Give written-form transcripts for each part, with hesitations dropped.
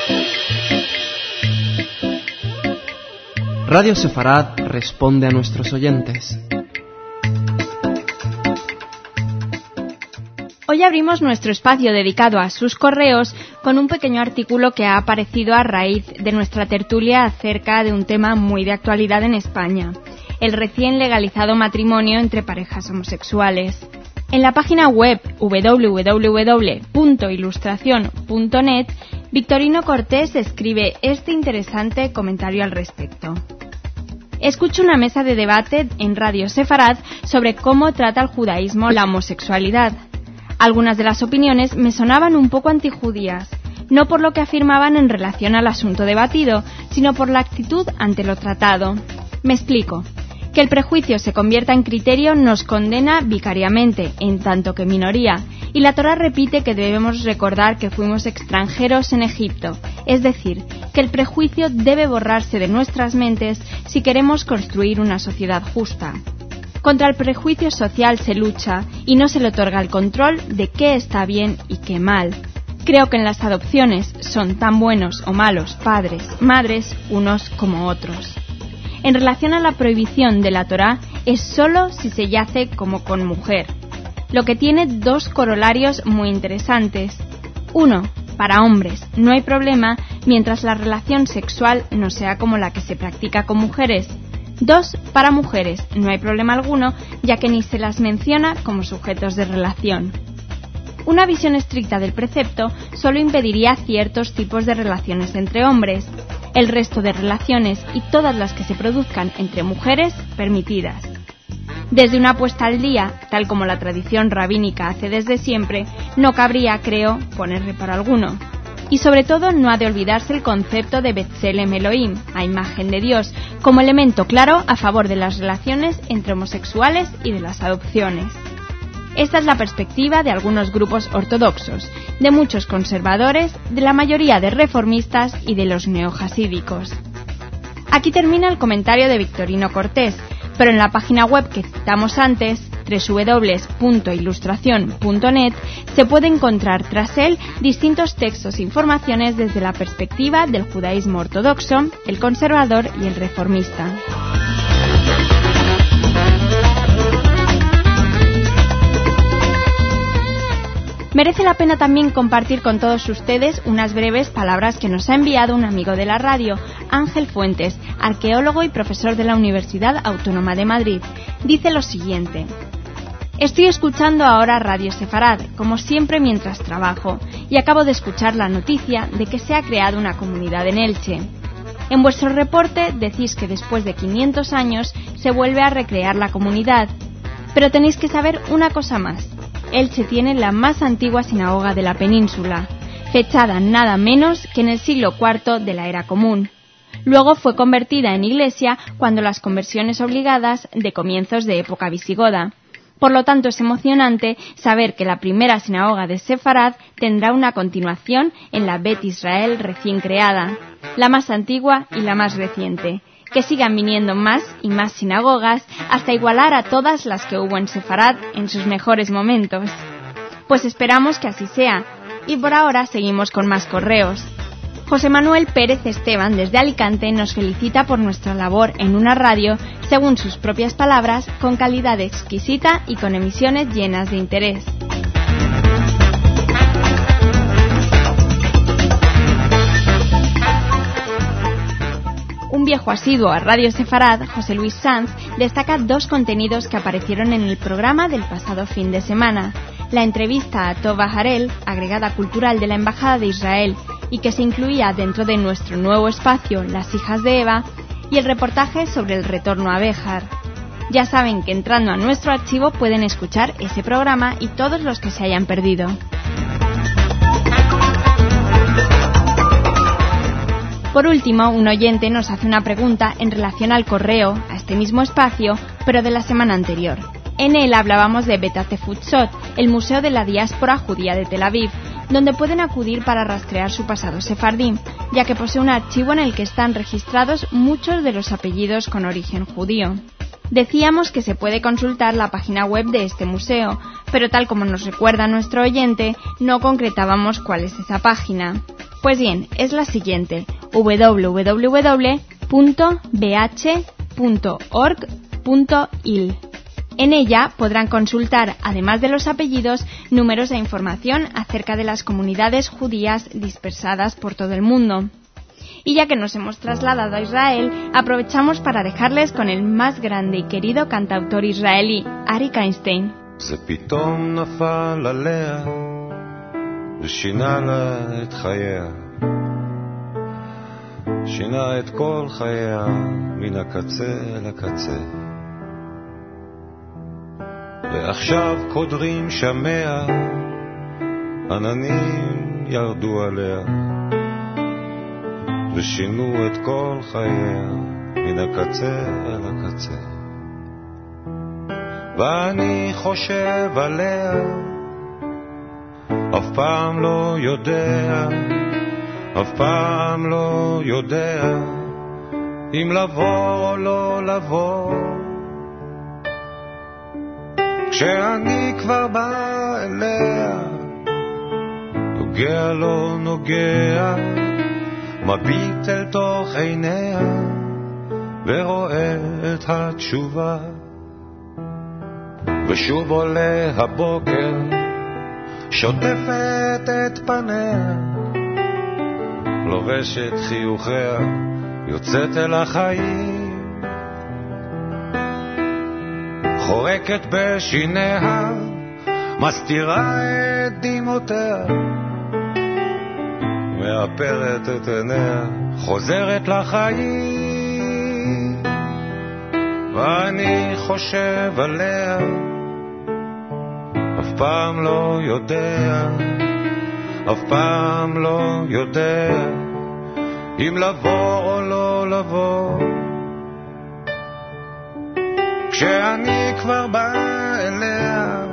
Radio Sefarad responde a nuestros oyentes. Hoy abrimos nuestro espacio dedicado a sus correos con un pequeño artículo que ha aparecido a raíz de nuestra tertulia acerca de un tema muy de actualidad en España, el recién legalizado matrimonio entre parejas homosexuales. En la página web www.ilustracion.net, Victorino Cortés escribe este interesante comentario al respecto. Escucho una mesa de debate en Radio Sefarad sobre cómo trata el judaísmo la homosexualidad. Algunas de las opiniones me sonaban un poco antijudías, no por lo que afirmaban en relación al asunto debatido, sino por la actitud ante lo tratado. Me explico. Que el prejuicio se convierta en criterio nos condena vicariamente, en tanto que minoría, y la Torá repite que debemos recordar que fuimos extranjeros en Egipto, es decir, que el prejuicio debe borrarse de nuestras mentes si queremos construir una sociedad justa. Contra el prejuicio social se lucha y no se le otorga el control de qué está bien y qué mal. Creo que en las adopciones son tan buenos o malos padres, madres, unos como otros. En relación a la prohibición de la Torá, es solo si se yace como con mujer, lo que tiene dos corolarios muy interesantes. 1. Para hombres no hay problema mientras la relación sexual no sea como la que se practica con mujeres. 2. Para mujeres no hay problema alguno, ya que ni se las menciona como sujetos de relación. Una visión estricta del precepto solo impediría ciertos tipos de relaciones entre hombres. El resto de relaciones y todas las que se produzcan entre mujeres, permitidas. Desde una puesta al día, tal como la tradición rabínica hace desde siempre, no cabría, creo, poner reparo alguno. Y sobre todo no ha de olvidarse el concepto de Betzelem Elohim, a imagen de Dios, como elemento claro a favor de las relaciones entre homosexuales y de las adopciones. Esta es la perspectiva de algunos grupos ortodoxos, de muchos conservadores, de la mayoría de reformistas y de los neohasídicos. Aquí termina el comentario de Victorino Cortés, pero en la página web que citamos antes, www.ilustracion.net, se puede encontrar tras él distintos textos e informaciones desde la perspectiva del judaísmo ortodoxo, el conservador y el reformista. Merece la pena también compartir con todos ustedes unas breves palabras que nos ha enviado un amigo de la radio, Ángel Fuentes, arqueólogo y profesor de la Universidad Autónoma de Madrid. Dice lo siguiente: estoy escuchando ahora Radio Sefarad, como siempre mientras trabajo, y acabo de escuchar la noticia de que se ha creado una comunidad en Elche. En vuestro reporte decís que después de 500 años se vuelve a recrear la comunidad, pero tenéis que saber una cosa más. Elche tiene la más antigua sinagoga de la península, fechada nada menos que en el siglo IV de la Era Común. Luego fue convertida en iglesia cuando las conversiones obligadas de comienzos de época visigoda. Por lo tanto, es emocionante saber que la primera sinagoga de Sefarad tendrá una continuación en la Bet Israel recién creada, la más antigua y la más reciente. Que sigan viniendo más y más sinagogas hasta igualar a todas las que hubo en Sefarad en sus mejores momentos. Pues esperamos que así sea, y por ahora seguimos con más correos. José Manuel Pérez Esteban desde Alicante nos felicita por nuestra labor en una radio, según sus propias palabras, con calidad exquisita y con emisiones llenas de interés. Un viejo asiduo a Radio Sefarad, José Luis Sanz, destaca dos contenidos que aparecieron en el programa del pasado fin de semana. La entrevista a Tova Harel, agregada cultural de la Embajada de Israel, y que se incluía dentro de nuestro nuevo espacio Las hijas de Eva, y el reportaje sobre el retorno a Béjar. Ya saben que entrando a nuestro archivo pueden escuchar ese programa y todos los que se hayan perdido. Por último, un oyente nos hace una pregunta en relación al correo, a este mismo espacio, pero de la semana anterior. En él hablábamos de Bet Hatefutzot, el Museo de la Diáspora Judía de Tel Aviv, donde pueden acudir para rastrear su pasado sefardí, ya que posee un archivo en el que están registrados muchos de los apellidos con origen judío. Decíamos que se puede consultar la página web de este museo, pero tal como nos recuerda nuestro oyente, no concretábamos cuál es esa página. Pues bien, es la siguiente: www.bh.org.il. En ella podrán consultar, además de los apellidos, números e información acerca de las comunidades judías dispersadas por todo el mundo. Y ya que nos hemos trasladado a Israel, aprovechamos para dejarles con el más grande y querido cantautor israelí, Arik Einstein. זה פתאום נפל עליה ושינה לה את חייה, שינה את כל חייה מן הקצה לקצה. ועכשיו קודרים שמיה, עננים ירדו עליה ושינו את כל חייה מן הקצה אל הקצה. ואני חושב עליה, אף פעם לא יודע, אף פעם לא יודע אם לבוא או לא לבוא. כשאני כבר בא אליה, נוגע לא נוגע, מביט אל תוך עיניה ורואה את התשובה. ושוב עולה הבוקר, שוטפת את פניה, לובשת חיוכיה, יוצאת אל החיים, חורקת בשיניה, מסתירה את דמעותיה, מאפרת את עיניה, חוזרת לחיים. ואני חושב עליה, אף פעם לא יודע, אף פעם לא יודע אם לבוא או לא לבוא. כשאני כבר בא אליה,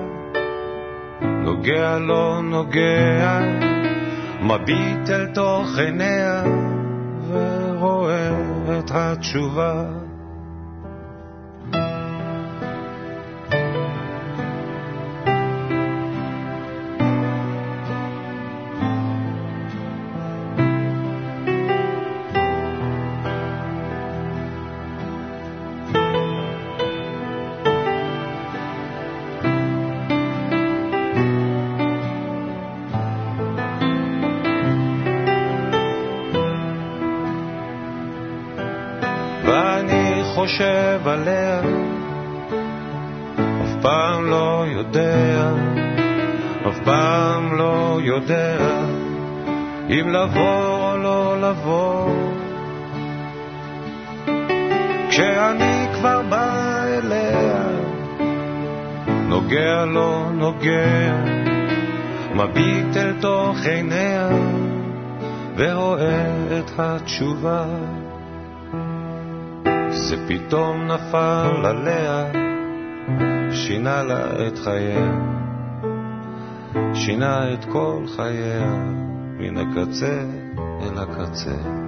נוגע לא נוגע, מביט אל תוך עיניה ורואה את התשובה. חושב עליה, אף פעם לא יודע, אף פעם לא יודע אם לבוא או לא לבוא. כשאני כבר בא אליה, נוגע לא נוגע, מביט אל תוך עיניה ורואה את התשובה. זה פתאום נפל עליה, שינה לה את חייה, שינה את כל חייה מן הקצה אל הקצה.